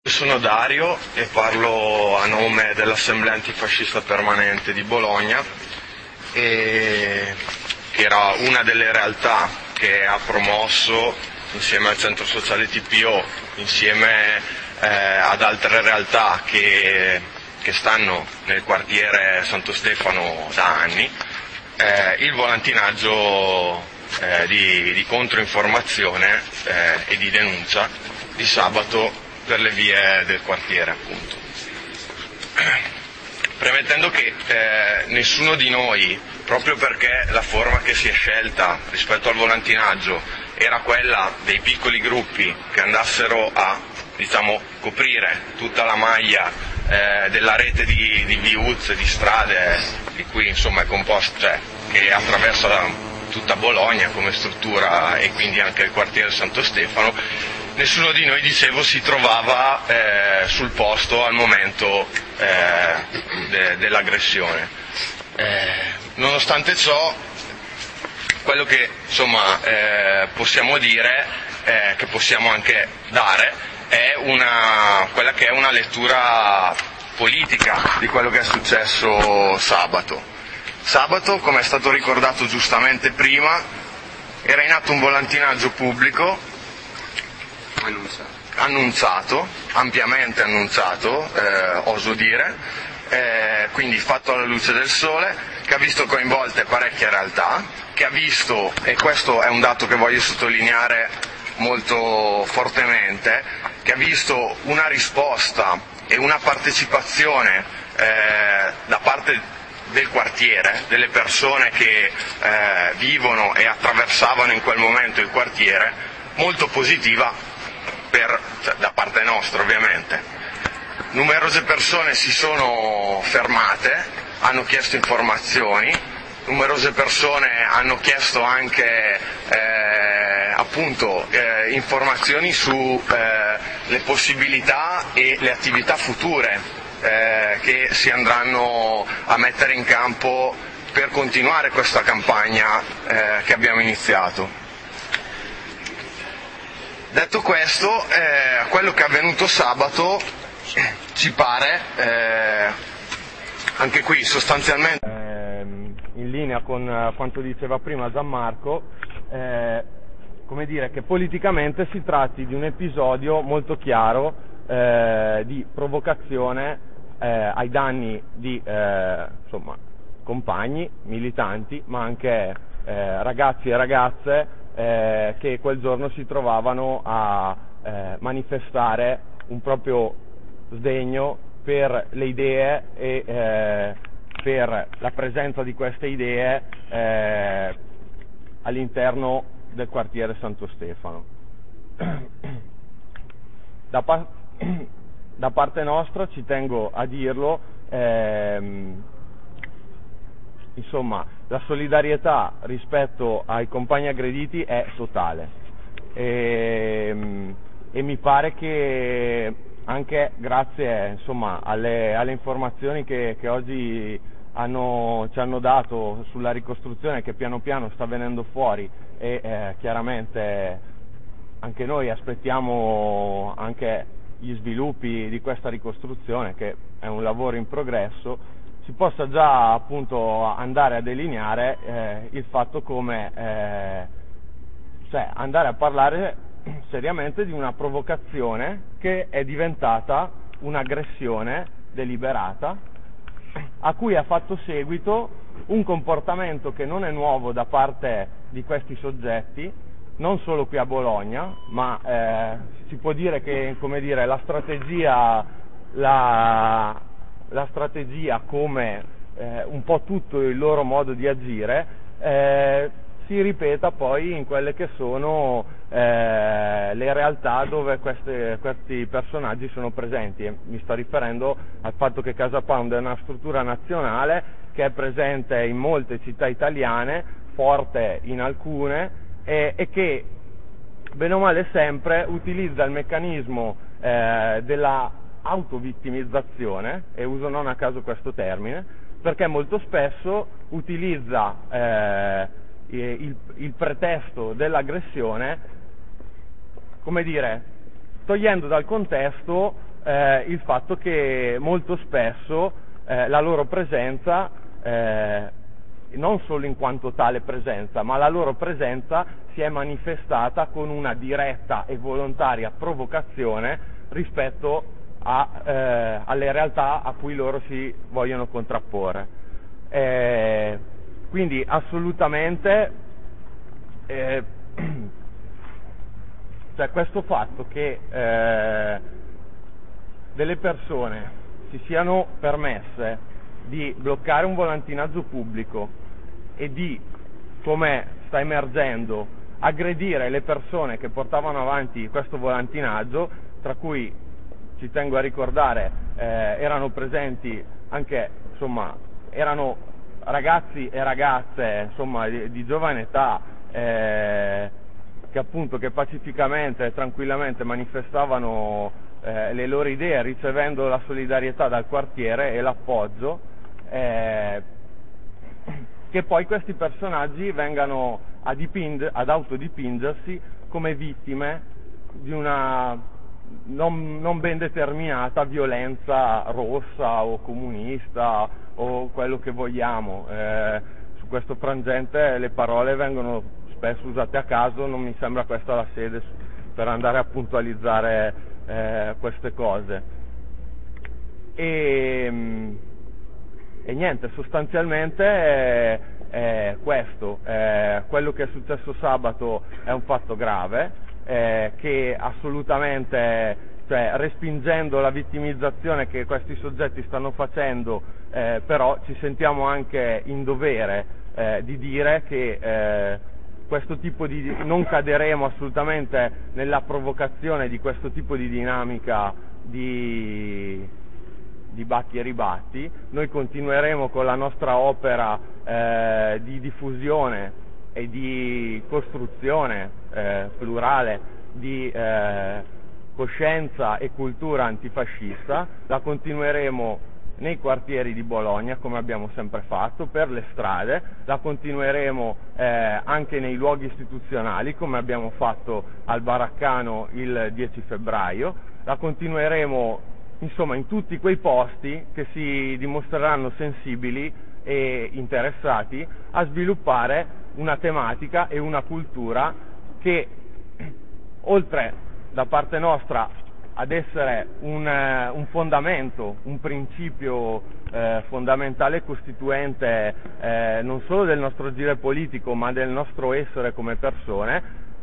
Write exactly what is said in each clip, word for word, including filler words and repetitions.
Sono Dario e parlo a nome dell'Assemblea Antifascista Permanente di Bologna, e che era una delle realtà che ha promosso, insieme al Centro Sociale T P O, insieme eh, ad altre realtà che, che stanno nel quartiere Santo Stefano da anni, eh, il volantinaggio eh, di, di controinformazione eh, e di denuncia di sabato per le vie del quartiere, appunto. Premettendo che eh, nessuno di noi, proprio perché la forma che si è scelta rispetto al volantinaggio era quella dei piccoli gruppi che andassero a, diciamo, coprire tutta la maglia eh, della rete di, di viuzze, di strade, di cui insomma è composta, cioè che attraversa la, tutta Bologna come struttura, e quindi anche il quartiere Santo Stefano, nessuno di noi, dicevo, si trovava eh, sul posto al momento eh, de, dell'aggressione. Eh, nonostante ciò, quello che insomma eh, possiamo dire, eh, che possiamo anche dare, è una, quella che è una lettura politica di quello che è successo sabato. Sabato, come è stato ricordato giustamente prima, era in atto un volantinaggio pubblico Annunciato. annunciato, ampiamente annunciato, eh, oso dire, eh, quindi fatto alla luce del sole, che ha visto coinvolte parecchie realtà, che ha visto, e questo è un dato che voglio sottolineare molto fortemente, che ha visto una risposta e una partecipazione eh, da parte del quartiere, delle persone che eh, vivono e attraversavano in quel momento il quartiere, molto positiva. Per, cioè, da parte nostra, ovviamente. Numerose persone si sono fermate, hanno chiesto informazioni, numerose persone hanno chiesto anche eh, appunto eh, informazioni su eh, le possibilità e le attività future eh, che si andranno a mettere in campo per continuare questa campagna eh, che abbiamo iniziato. Detto questo, eh, quello che è avvenuto sabato eh, ci pare, eh, anche qui sostanzialmente eh, in linea con uh, quanto diceva prima Gianmarco, eh, come dire, che politicamente si tratti di un episodio molto chiaro eh, di provocazione eh, ai danni di eh, insomma, compagni, militanti, ma anche eh, ragazzi e ragazze Eh, che quel giorno si trovavano a eh, manifestare un proprio sdegno per le idee e eh, per la presenza di queste idee eh, all'interno del quartiere Santo Stefano. Da, par- da parte nostra, ci tengo a dirlo, ehm, insomma, la solidarietà rispetto ai compagni aggrediti è totale e, e mi pare che anche grazie insomma, alle, alle informazioni che, che oggi hanno, ci hanno dato sulla ricostruzione che piano piano sta venendo fuori, e eh, chiaramente anche noi aspettiamo anche gli sviluppi di questa ricostruzione, che è un lavoro in progresso, si possa già appunto andare a delineare eh, il fatto come eh, cioè andare a parlare seriamente di una provocazione che è diventata un'aggressione deliberata, a cui ha fatto seguito un comportamento che non è nuovo da parte di questi soggetti, non solo qui a Bologna, ma eh, si può dire che, come dire, la strategia la la strategia come eh, un po' tutto il loro modo di agire eh, si ripeta poi in quelle che sono eh, le realtà dove queste, questi personaggi sono presenti. E mi sto riferendo al fatto che Casa Pound è una struttura nazionale che è presente in molte città italiane, forte in alcune, e, e che bene o male sempre utilizza il meccanismo eh, della autovittimizzazione, e uso non a caso questo termine, perché molto spesso utilizza eh, il, il pretesto dell'aggressione, come dire, togliendo dal contesto eh, eh, il fatto che molto spesso eh, la loro presenza, eh, non solo in quanto tale presenza, ma la loro presenza si è manifestata con una diretta e volontaria provocazione rispetto a, eh, alle realtà a cui loro si vogliono contrapporre. Eh, quindi assolutamente eh, cioè questo fatto che eh, delle persone si siano permesse di bloccare un volantinaggio pubblico e di, come sta emergendo, aggredire le persone che portavano avanti questo volantinaggio, tra cui ci tengo a ricordare eh, erano presenti anche, insomma, erano ragazzi e ragazze, insomma, di, di giovane età eh, che appunto che pacificamente e tranquillamente manifestavano eh, le loro idee, ricevendo la solidarietà dal quartiere e l'appoggio, eh, che poi questi personaggi vengano a diping- ad autodipingersi come vittime di una non, non ben determinata violenza rossa o comunista o quello che vogliamo. Eh, su questo frangente le parole vengono spesso usate a caso, non mi sembra questa la sede per andare a puntualizzare eh, queste cose. E, e niente, sostanzialmente è, è questo, è quello che è successo sabato è un fatto grave, eh, che assolutamente, cioè respingendo la vittimizzazione che questi soggetti stanno facendo, eh, però ci sentiamo anche in dovere eh, di dire che eh, questo tipo di non caderemo assolutamente nella provocazione di questo tipo di dinamica di, di batti e ribatti. Noi continueremo con la nostra opera eh, di diffusione e di costruzione eh, plurale di eh, coscienza e cultura antifascista, la continueremo nei quartieri di Bologna come abbiamo sempre fatto, per le strade, la continueremo eh, anche nei luoghi istituzionali come abbiamo fatto al Baraccano il dieci febbraio, la continueremo insomma in tutti quei posti che si dimostreranno sensibili e interessati a sviluppare una tematica e una cultura che, oltre da parte nostra ad essere un, un fondamento, un principio eh, fondamentale e costituente eh, non solo del nostro agire politico ma del nostro essere come persone,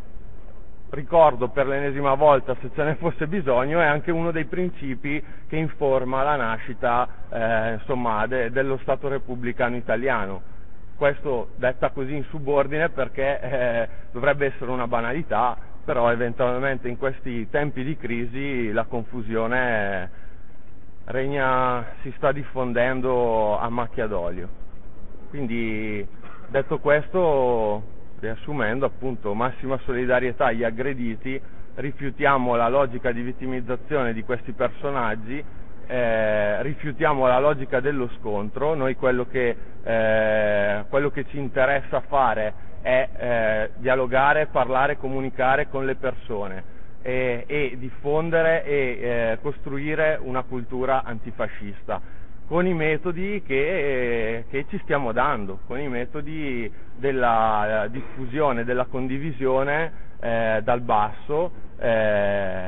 ricordo per l'ennesima volta, se ce ne fosse bisogno, è anche uno dei principi che informa la nascita eh, insomma, de, dello Stato repubblicano italiano. Questo detta così in subordine perché eh, dovrebbe essere una banalità, però eventualmente in questi tempi di crisi la confusione regna, si sta diffondendo a macchia d'olio. Quindi, detto questo, riassumendo, appunto, massima solidarietà agli aggrediti, rifiutiamo la logica di vittimizzazione di questi personaggi, eh, rifiutiamo la logica dello scontro. Noi quello che, eh, quello che ci interessa fare è eh, dialogare, parlare, comunicare con le persone e, e diffondere e eh, costruire una cultura antifascista con i metodi che, eh, che ci stiamo dando, con i metodi della diffusione, della condivisione eh, dal basso eh,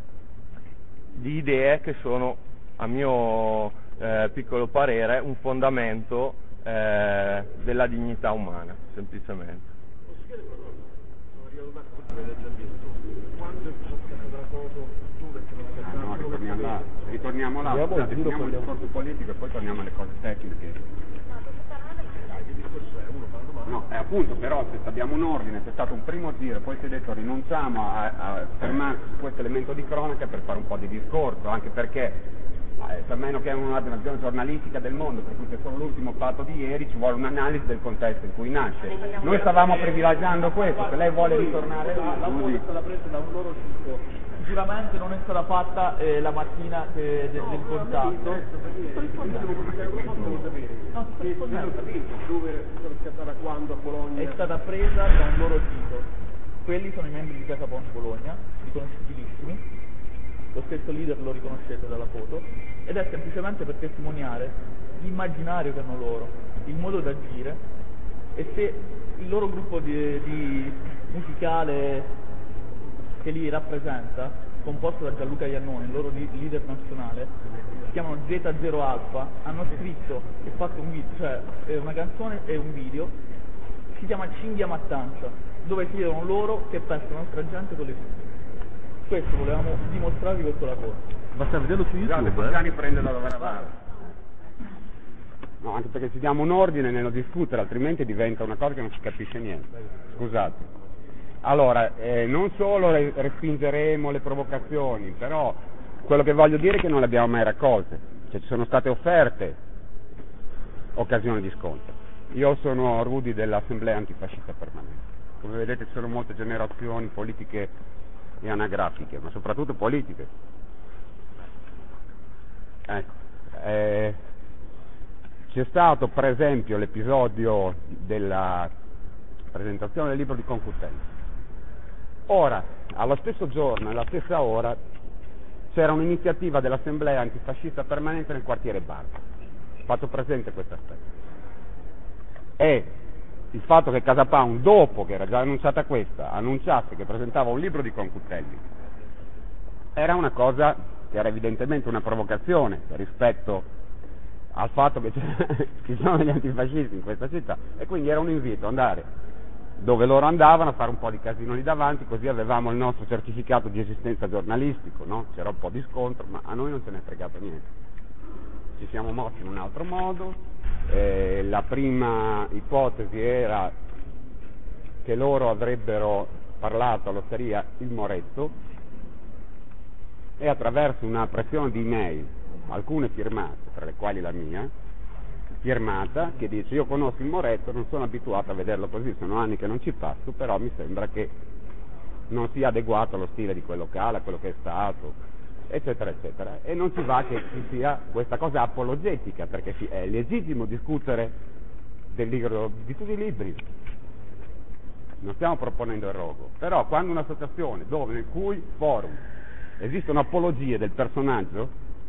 di idee che sono, a mio eh, piccolo parere, un fondamento eh, della dignità umana, semplicemente. No, ritorniamo là, ritorniamo là, ritorniamo al discorso politico e poi torniamo alle cose tecniche. No, è appunto, però se abbiamo un ordine, c'è stato un primo giro, poi si è detto rinunciamo a, a fermarci su questo elemento di cronaca per fare un po' di discorso, anche perché eh, per meno che è una nazione giornalistica del mondo, per cui c'è solo l'ultimo fatto di ieri, ci vuole un'analisi del contesto in cui nasce. Noi stavamo privilegiando questo, se lei vuole ritornare là, la voce è stata presa da un loro sito. Sicuramente non è stata fatta eh, la mattina eh, del, del contatto. No, è stata presa da un loro sito. Quelli sono i membri di Casa Pons Bologna, riconosciutilissimi. lo stesso leader lo riconoscete dalla foto, ed è semplicemente per testimoniare l'immaginario che hanno loro, il modo d'agire, e se il loro gruppo di, di musicale che li rappresenta, composto da Gianluca Iannone, il loro leader nazionale, si chiamano Z zero Alpha, hanno scritto e fatto un video, cioè una canzone e un video, si chiama Cinghia Mattanza, dove si vedono loro che pescano altra gente con le figlie. Questo volevamo dimostrarvi questo lavoro. Basta vederlo su YouTube. Possiamo riprendere da dove eravamo. No, anche perché ci diamo un ordine nello discutere, altrimenti diventa una cosa che non si capisce niente. Scusate. Allora, eh, non solo respingeremo le provocazioni, però quello che voglio dire è che non le abbiamo mai raccolte, cioè ci sono state offerte occasioni di scontro. Io sono Rudy dell'Assemblea Antifascista Permanente. Come vedete ci sono molte generazioni politiche e anagrafiche, ma soprattutto politiche. Ecco, eh, c'è stato per esempio l'episodio della presentazione del libro di Concutelli. Ora, allo stesso giorno, alla stessa ora, c'era un'iniziativa dell'Assemblea Antifascista Permanente nel quartiere Barba. Fatto presente questo aspetto. E il fatto che Casa Pound, dopo che era già annunciata questa, annunciasse che presentava un libro di Concutelli, era una cosa che era evidentemente una provocazione rispetto al fatto che ci sono gli antifascisti in questa città, e quindi era un invito ad andare dove loro andavano a fare un po' di casino lì davanti, così avevamo il nostro certificato di esistenza giornalistico, no? C'era un po' di scontro, ma a noi non ce n'è fregato niente. Ci siamo mossi in un altro modo. Eh, la prima ipotesi era che loro avrebbero parlato all'osteria Il Moretto, e attraverso una pressione di email, alcune firmate, tra le quali la mia, firmata, che dice: io conosco Il Moretto, non sono abituato a vederlo così, sono anni che non ci passo, però mi sembra che non sia adeguato allo stile di quel locale, a quello che è stato, eccetera eccetera, e non ci va che ci sia questa cosa apologetica, perché è legittimo discutere del libro, di tutti i libri, non stiamo proponendo il rogo, però quando un'associazione dove nel cui forum esistono apologie del personaggio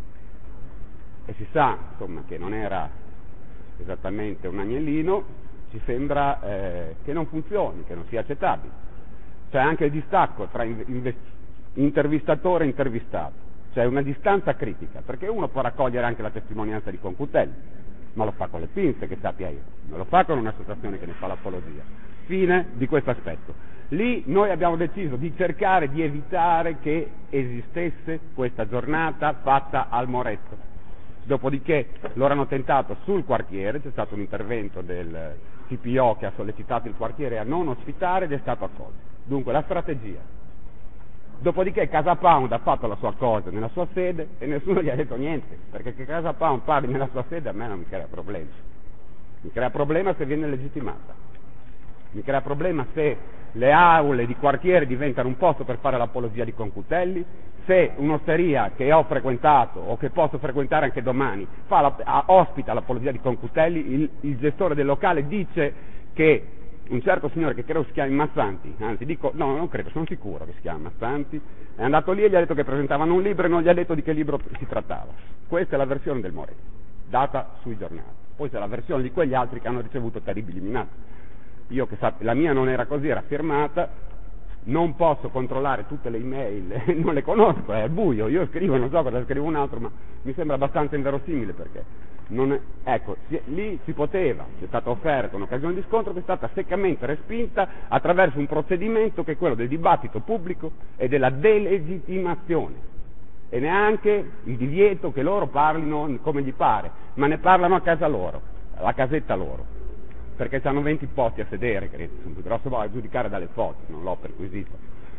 e si sa insomma che non era esattamente un agnellino, ci sembra eh, che non funzioni, che non sia accettabile. C'è anche il distacco tra inve- intervistatore e intervistato, c'è una distanza critica, perché uno può raccogliere anche la testimonianza di Concutelli, ma lo fa con le pinze, che sappia io, non lo fa con un'associazione che ne fa l'apologia. Fine di questo aspetto. Lì noi abbiamo deciso di cercare di evitare che esistesse questa giornata fatta al Moretto. Dopodiché loro hanno tentato sul quartiere, c'è stato un intervento del C P O che ha sollecitato il quartiere a non ospitare ed è stato accolto. Dunque la strategia. Dopodiché Casa Pound ha fatto la sua cosa nella sua sede e nessuno gli ha detto niente, perché che Casa Pound parli nella sua sede a me non mi crea problemi. Mi crea problema se viene legittimata. Mi crea problema se le aule di quartiere diventano un posto per fare l'apologia di Concutelli, se un'osteria che ho frequentato o che posso frequentare anche domani fa la, ospita l'apologia di Concutelli, il, il gestore del locale dice che un certo signore che credo si chiami Mazzanti, anzi dico, no non credo, sono sicuro che si chiama Mazzanti, è andato lì e gli ha detto che presentavano un libro e non gli ha detto di che libro si trattava. Questa è la versione del Moretto, data sui giornali. Poi c'è la versione di quegli altri che hanno ricevuto terribili minacce. Io che sappia, la mia non era così, era firmata, non posso controllare tutte le email, non le conosco, è al buio, io scrivo, non so cosa scrivo un altro, ma mi sembra abbastanza inverosimile, perché non è, ecco, si, lì si poteva, ci è stata offerta un'occasione di scontro che è stata seccamente respinta attraverso un procedimento che è quello del dibattito pubblico e della delegittimazione, e neanche il divieto che loro parlino come gli pare, ma ne parlano a casa loro, alla casetta loro, perché hanno venti posti a sedere, credo, sono più grosso a giudicare dalle foto, non l'ho perquisito.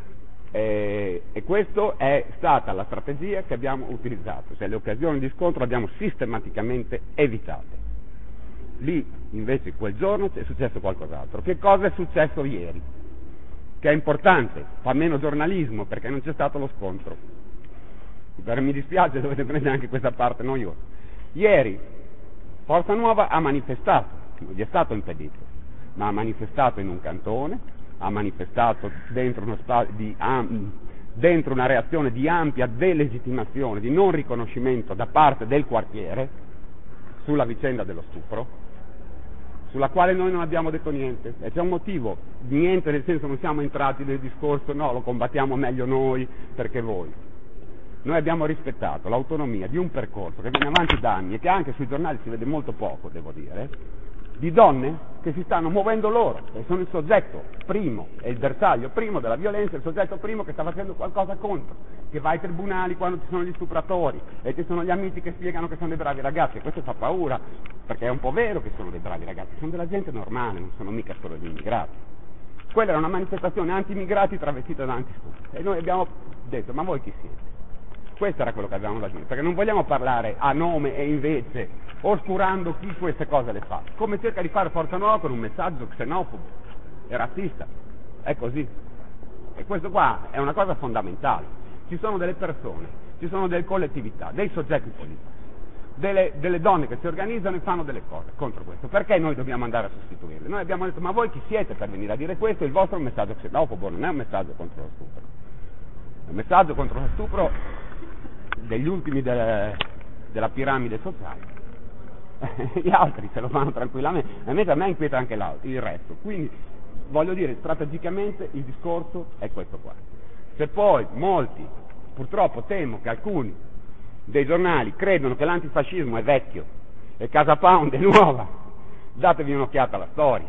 E, e questa è stata la strategia che abbiamo utilizzato, cioè le occasioni di scontro le abbiamo sistematicamente evitate. Lì invece quel giorno è successo qualcos'altro. Che cosa è successo ieri? Che è importante, fa meno giornalismo perché non c'è stato lo scontro. Per, mi dispiace, dovete prendere anche questa parte noiosa. Ieri Forza Nuova ha manifestato, non gli è stato impedito, ma ha manifestato in un cantone, ha manifestato dentro uno spazio di, um, dentro una reazione di ampia delegittimazione, di non riconoscimento da parte del quartiere sulla vicenda dello stupro, sulla quale noi non abbiamo detto niente, e c'è un motivo, niente nel senso non siamo entrati nel discorso no, lo combattiamo meglio noi perché voi. Noi abbiamo rispettato l'autonomia di un percorso che viene avanti da anni e che anche sui giornali si vede molto poco, devo dire, di donne che si stanno muovendo loro, che sono il soggetto primo, è il bersaglio primo della violenza, il soggetto primo che sta facendo qualcosa contro, che va ai tribunali quando ci sono gli stupratori e ci sono gli amici che spiegano che sono dei bravi ragazzi, e questo fa paura, perché è un po' vero che sono dei bravi ragazzi, sono della gente normale, non sono mica solo gli immigrati. Quella era una manifestazione anti-immigrati travestita da anti-stupro, e noi abbiamo detto, ma voi chi siete? Questo era quello che avevamo da dire, perché non vogliamo parlare a nome e invece oscurando chi queste cose le fa, come cerca di fare Forza Nuova con un messaggio xenofobo e razzista, è così, e questo qua è una cosa fondamentale. Ci sono delle persone, ci sono delle collettività, dei soggetti politici, delle, delle donne che si organizzano e fanno delle cose contro questo, perché noi dobbiamo andare a sostituirle? Noi abbiamo detto, ma voi chi siete per venire a dire questo? Il vostro è un messaggio xenofobo, non è un messaggio contro lo stupro, è un messaggio contro lo stupro degli ultimi de, della piramide sociale. Gli altri se lo fanno tranquillamente, a me inquieta anche il resto, quindi voglio dire, strategicamente il discorso è questo qua. Se poi molti, purtroppo temo che alcuni dei giornali credono che l'antifascismo è vecchio e Casa Pound è nuova, datevi un'occhiata alla storia,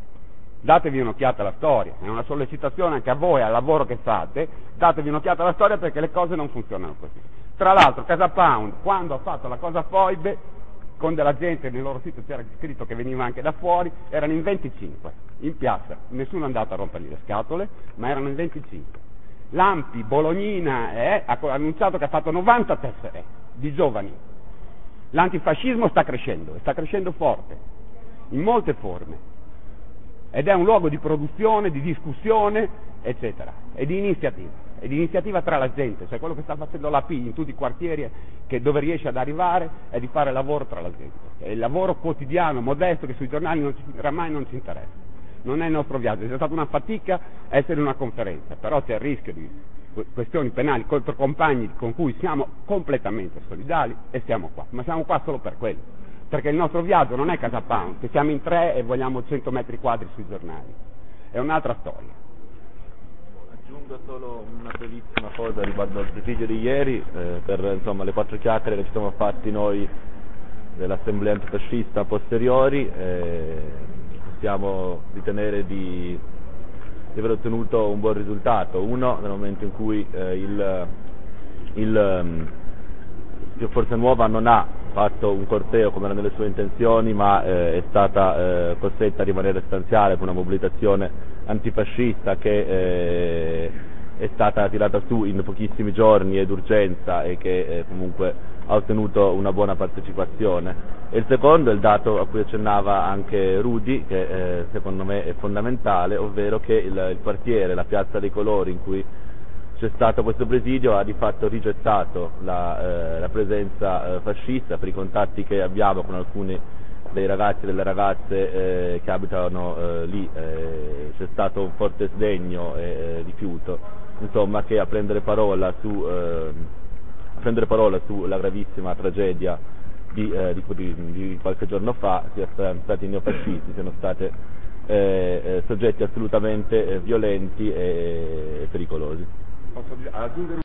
datevi un'occhiata alla storia, è una sollecitazione anche a voi, al lavoro che fate, datevi un'occhiata alla storia perché le cose non funzionano così. Tra l'altro Casa Pound, quando ha fatto la cosa foibe, con della gente, nel loro sito c'era scritto che veniva anche da fuori, erano in venticinque, in piazza, nessuno è andato a rompergli le scatole, ma erano in venticinque. L'Ampi Bolognina eh, ha annunciato che ha fatto novanta tessere di giovani. L'antifascismo sta crescendo, e sta crescendo forte, in molte forme, ed è un luogo di produzione, di discussione, eccetera, e di iniziativa. E di iniziativa tra la gente, cioè quello che sta facendo la P in tutti i quartieri che dove riesce ad arrivare è di fare lavoro tra la gente, è il lavoro quotidiano, modesto, che sui giornali non ci, oramai non ci interessa, non è il nostro viaggio, è stata una fatica essere in una conferenza, però c'è il rischio di questioni penali contro compagni con cui siamo completamente solidali e siamo qua, ma siamo qua solo per quello, perché il nostro viaggio non è Casa Pound, che siamo in tre e vogliamo cento metri quadri sui giornali, è un'altra storia. Aggiungo solo una brevissima cosa riguardo al presidio di ieri, eh, per insomma, le quattro chiacchiere che ci siamo fatti noi dell'assemblea antifascista a posteriori, eh, possiamo ritenere di, di aver ottenuto un buon risultato. Uno, nel momento in cui eh, il, il um, Forza Nuova non ha fatto un corteo come era nelle sue intenzioni, ma eh, è stata eh, costretta a rimanere stanziale con una mobilitazione antifascista che eh, è stata tirata su in pochissimi giorni ed urgenza e che eh, comunque ha ottenuto una buona partecipazione. E il secondo è il dato a cui accennava anche Rudy, che eh, secondo me è fondamentale, ovvero che il, il quartiere, la Piazza dei Colori in cui c'è stato questo presidio ha di fatto rigettato la, eh, la presenza eh, fascista per i contatti che abbiamo con alcuni dei ragazzi e delle ragazze eh, che abitano eh, lì, eh, c'è stato un forte sdegno e eh, rifiuto, insomma, che a prendere parola su eh, a prendere parola sulla gravissima tragedia di, eh, di, di, di qualche giorno fa siano stati neofascisti, siano state eh, eh, soggetti assolutamente eh, violenti e, e pericolosi. Posso aggiungere